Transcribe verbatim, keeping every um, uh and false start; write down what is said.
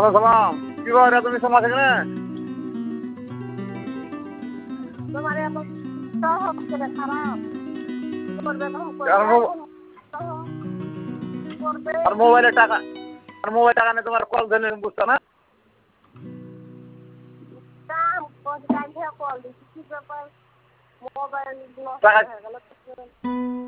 সালাম কি ব্যাপার এত মিশন আছে কেন? তোমার এত সহজ করে খারাপ করবে না আর মো- করবে আর মোবাইলে টাকা আর মোবাইল টাকা নিয়ে তোমার কল ধরে বুঝছো না? কাম করে কাইন্ডা কল দিছি কি ব্যাপার মোবাইল নষ্ট টাকা হয়ে গেল